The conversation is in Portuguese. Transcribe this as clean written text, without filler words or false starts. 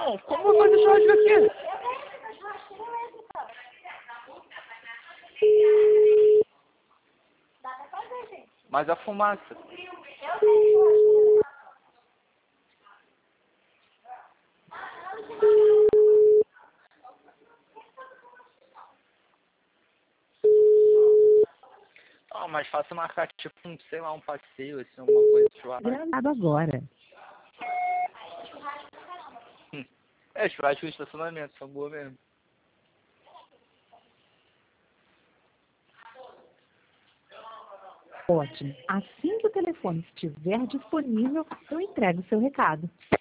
Não, como eu vou fazer churrasco aqui? Dá pra fazer, gente. Mas a fumaça. Eu tenho churrasqueira. Não, mas fácil marcar tipo sei lá, um passeio, assim, alguma coisa de churrasco. Gravado agora. É, churrasco e estacionamento, são boas mesmo. Ótimo. Assim que o telefone estiver disponível, eu entrego o seu recado.